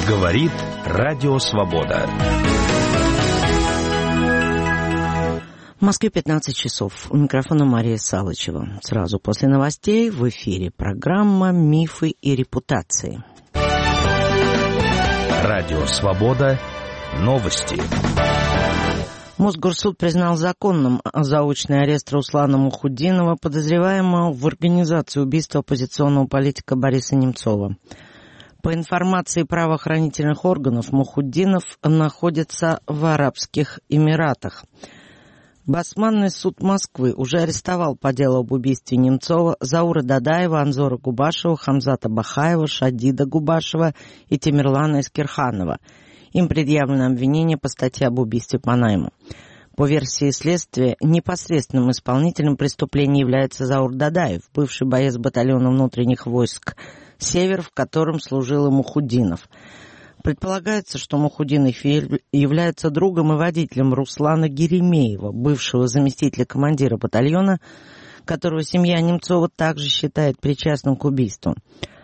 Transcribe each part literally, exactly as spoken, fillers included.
Говорит Радио Свобода. В Москве пятнадцать часов. У микрофона Мария Салычева. Сразу после новостей в эфире программа «Мифы и репутации». Радио Свобода. Новости. Мосгорсуд признал законным заочный арест Руслана Мухутдинова, подозреваемого в организации убийства оппозиционного политика Бориса Немцова. По информации правоохранительных органов, Мухутдинов находится в Арабских Эмиратах. Басманный суд Москвы уже арестовал по делу об убийстве Немцова Заура Дадаева, Анзора Губашева, Хамзата Бахаева, Шадида Губашева и Темирлана Искирханова. Им предъявлено обвинение по статье об убийстве по найму. По версии следствия, непосредственным исполнителем преступления является Заур Дадаев, бывший боец батальона внутренних войск «Север», в котором служил и Мухутдинов. Предполагается, что Мухутдинов является другом и водителем Руслана Геремеева, бывшего заместителя командира батальона, которого семья Немцова также считает причастным к убийству.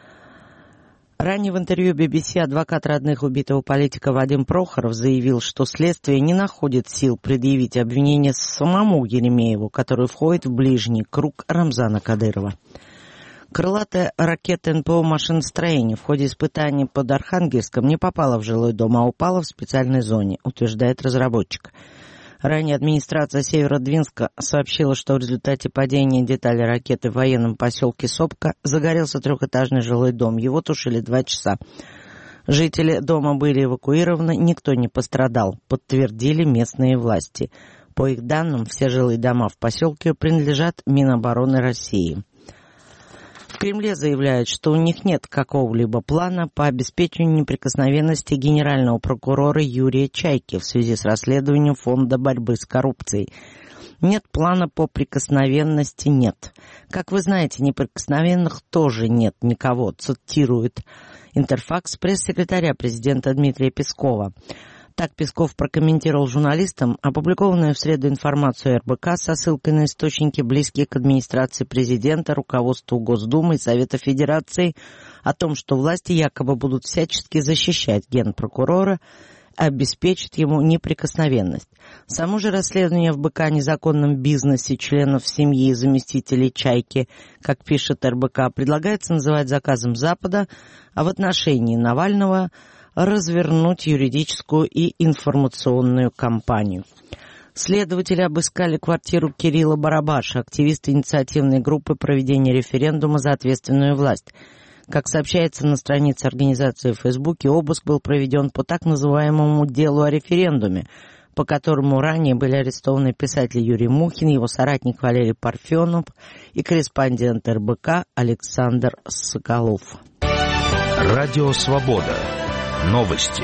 Ранее в интервью би би си адвокат родных убитого политика Вадим Прохоров заявил, что следствие не находит сил предъявить обвинение самому Геремееву, который входит в ближний круг Рамзана Кадырова. Крылатая ракета эн пэ о машиностроения в ходе испытаний под Архангельском не попала в жилой дом, а упала в специальной зоне, утверждает разработчик. Ранее администрация Северодвинска сообщила, что в результате падения детали ракеты в военном поселке Сопка загорелся трехэтажный жилой дом. Его тушили два часа. Жители дома были эвакуированы, никто не пострадал, подтвердили местные власти. По их данным, все жилые дома в поселке принадлежат Минобороны России. В Кремле заявляют, что у них нет какого-либо плана по обеспечению неприкосновенности генерального прокурора Юрия Чайки в связи с расследованием Фонда борьбы с коррупцией. Нет плана по прикосновенности, нет. Как вы знаете, неприкосновенных тоже нет никого, цитирует Интерфакс пресс-секретаря президента Дмитрия Пескова. Так Песков прокомментировал журналистам опубликованную в среду информацию эр бэ ка со ссылкой на источники, близкие к администрации президента, руководству Госдумы и Совета Федерации, о том, что власти якобы будут всячески защищать генпрокурора, обеспечат ему неприкосновенность. Само же расследование эф бэ ка о незаконном бизнесе членов семьи и заместителей Чайки, как пишет эр бэ ка, предлагается называть заказом Запада, а в отношении Навального развернуть юридическую и информационную кампанию. Следователи обыскали квартиру Кирилла Барабаша, активиста инициативной группы проведения референдума за ответственную власть. Как сообщается на странице организации в Фейсбуке, обыск был проведен по так называемому делу о референдуме, по которому ранее были арестованы писатель Юрий Мухин, его соратник Валерий Парфенов и корреспондент эр бэ ка Александр Соколов. Радио Свобода. Новости.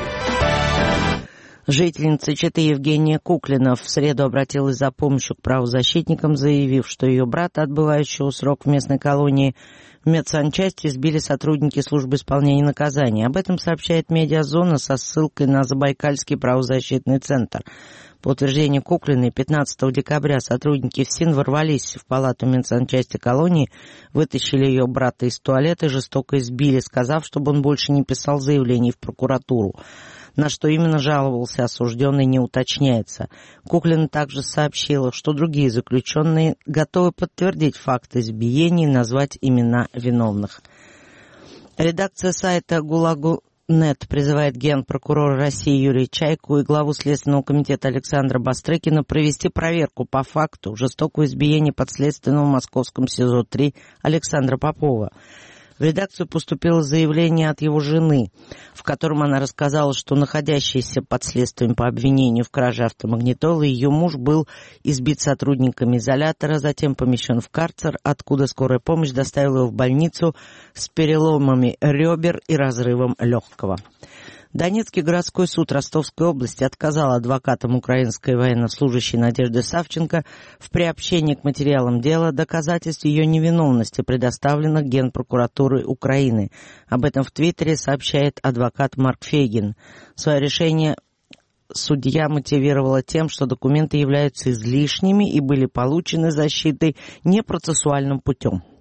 Жительница Читы Евгения Куклина в среду обратилась за помощью к правозащитникам, заявив, что ее брата, отбывающего срок в местной колонии, в медсанчасти избили сотрудники службы исполнения наказания. Об этом сообщает «Медиазона» со ссылкой на Забайкальский правозащитный центр. По утверждению Куклиной, пятнадцатого декабря сотрудники ФСИН ворвались в палату медсанчасти колонии, вытащили ее брата из туалета и жестоко избили, сказав, чтобы он больше не писал заявлений в прокуратуру. На что именно жаловался осужденный, не уточняется. Куклина также сообщила, что другие заключенные готовы подтвердить факты избиений и назвать имена виновных. Редакция сайта «ГУЛАГу Нет» призывает генпрокурора России Юрия Чайку и главу Следственного комитета Александра Бастрыкина провести проверку по факту жестокого избиения подследственного в московском СИЗО три Александра Попова. В редакцию поступило заявление от его жены, в котором она рассказала, что находящийся под следствием по обвинению в краже автомагнитолы ее муж был избит сотрудниками изолятора, затем помещен в карцер, откуда скорая помощь доставила его в больницу с переломами ребер и разрывом легкого. Донецкий городской суд Ростовской области отказал адвокатам украинской военнослужащей Надежды Савченко в приобщении к материалам дела доказательств ее невиновности, предоставленных Генпрокуратурой Украины. Об этом в Твиттере сообщает адвокат Марк Фейгин. Свое решение судья мотивировала тем, что документы являются излишними и были получены защитой непроцессуальным путем.